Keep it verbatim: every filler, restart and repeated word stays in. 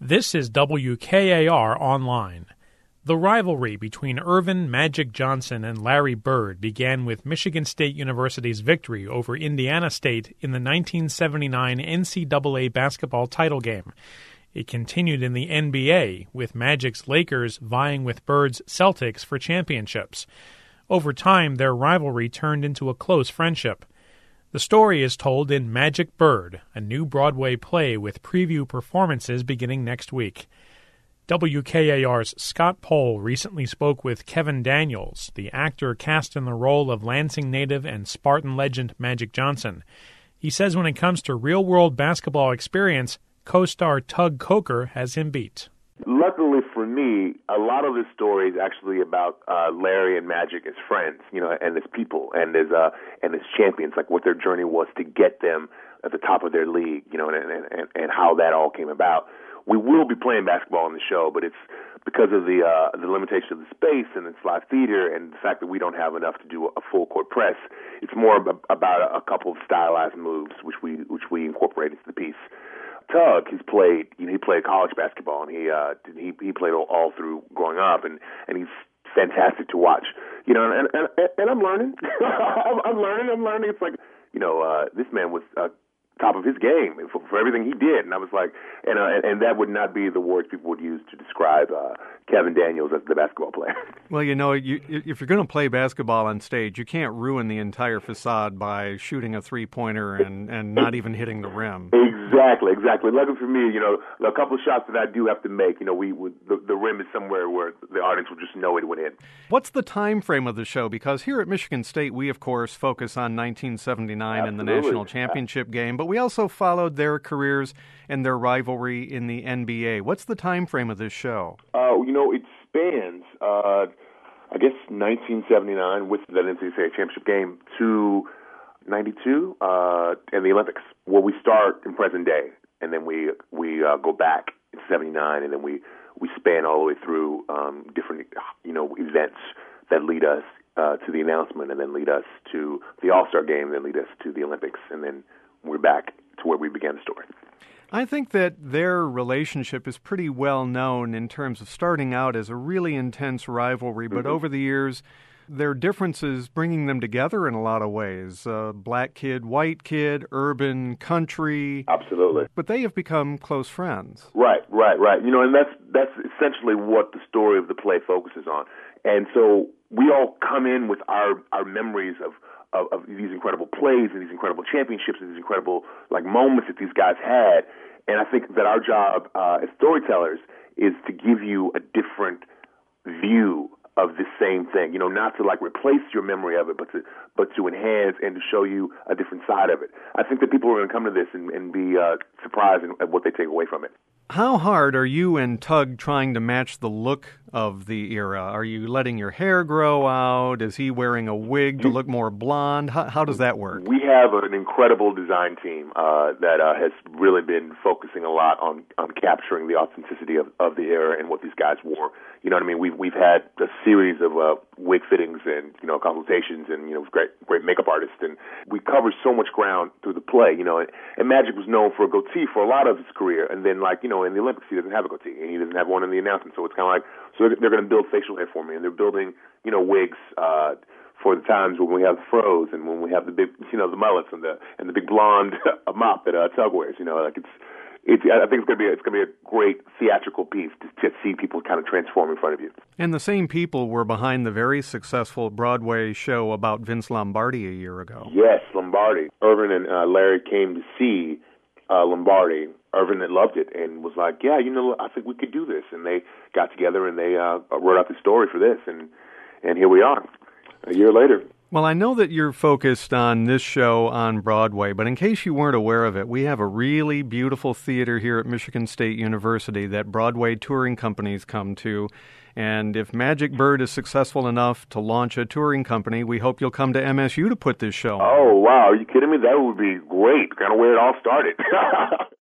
This is W K A R Online. The rivalry between Earvin Magic Johnson and Larry Bird began with Michigan State University's victory over Indiana State in the nineteen seventy-nine N C double A basketball title game. It continued in the N B A, with Magic's Lakers vying with Bird's Celtics for championships. Over time, their rivalry turned into a close friendship. The story is told in Magic Bird, a new Broadway play with preview performances beginning next week. W K A R's Scott Pohl recently spoke with Kevin Daniels, the actor cast in the role of Lansing native and Spartan legend Magic Johnson. He says when it comes to real-world basketball experience, co-star Tug Coker has him beat. Luckily for me, a lot of this story is actually about uh, Larry and Magic as friends, you know, and as people, and as uh, and as champions, like what their journey was to get them at the top of their league, you know, and and, and, and how that all came about. We will be playing basketball in the show, but it's because of the uh, the limitation of the space and it's live theater and the fact that we don't have enough to do a full court press. It's more ab- about a, a couple of stylized moves, which we which we incorporate into the piece. Tug, he's played, you know, he played college basketball, and he uh, he he played all, all through growing up, and, and he's fantastic to watch, you know, and and, and I'm learning, I'm, I'm learning, I'm learning. It's like, you know, uh, this man was uh, top of his game for, for everything he did, and I was like, and, uh, and and that would not be the words people would use to describe uh, Kevin Daniels as the basketball player. Well, you know, you, if you're going to play basketball on stage, you can't ruin the entire facade by shooting a three-pointer and, and not even hitting the rim. Exactly, exactly. Luckily for me, you know, a couple of shots that I do have to make, you know, we would, the, the rim is somewhere where the audience will just know it went in. What's the time frame of the show? Because here at Michigan State, we, of course, focus on nineteen seventy-nine and the national championship game, but we also followed their careers and their rivalry in the N B A. What's the time frame of this show? Uh, you know, it spans, uh, I guess, nineteen seventy-nine with the N C double A championship game to ninety-two uh, and the Olympics, where we start in present day, and then we we uh, go back in seventy-nine, and then we, we span all the way through um, different, you know, events that lead us uh, to the announcement, and then lead us to the All-Star game, and then lead us to the Olympics, and then we're back to where we began the story. I think that their relationship is pretty well known in terms of starting out as a really intense rivalry, but mm-hmm. over the years, their differences bringing them together in a lot of ways. Uh, black kid, white kid, urban, country. Absolutely. But they have become close friends. Right, right, right. You know, and that's that's essentially what the story of the play focuses on. And so we all come in with our, our memories of, of, of these incredible plays and these incredible championships and these incredible like moments that these guys had. And I think that our job uh, as storytellers is to give you a different view of the same thing, you know, not to like replace your memory of it, but to but to enhance and to show you a different side of it. I think that people are going to come to this and, and be uh, surprised at what they take away from it. How hard are you and Tug trying to match the look of the era? Are you letting your hair grow out? Is he wearing a wig to look more blonde? How, how does that work? We have an incredible design team uh, that uh, has really been focusing a lot on, on capturing the authenticity of, of the era and what these guys wore. You know what I mean? We've we've had a series of uh, wig fittings and you know consultations and you know great great makeup artists, and we cover so much ground through the play. You know, and, and Magic was known for a goatee for a lot of his career, and then like you know in the Olympics he doesn't have a goatee and he doesn't have one in the announcement, so it's kind of like so they're, they're going to build facial hair for me, and they're building you know wigs uh, for the times when we have the fros and when we have the big you know the mullets and the and the big blonde mop that uh, Tug wears. You know, like it's. It's, I think it's going to be a, it's going to be a great theatrical piece to, to see people kind of transform in front of you. And the same people were behind the very successful Broadway show about Vince Lombardi a year ago. Yes, Lombardi. Earvin and uh, Larry came to see uh, Lombardi. Earvin had loved it and was like, yeah, you know, I think we could do this. And they got together and they uh, wrote out the story for this. And, and here we are, a year later. Well, I know that you're focused on this show on Broadway, but in case you weren't aware of it, we have a really beautiful theater here at Michigan State University that Broadway touring companies come to. And if Magic Bird is successful enough to launch a touring company, we hope you'll come to M S U to put this show on. Oh, wow. Are you kidding me? That would be great. Kind of where it all started.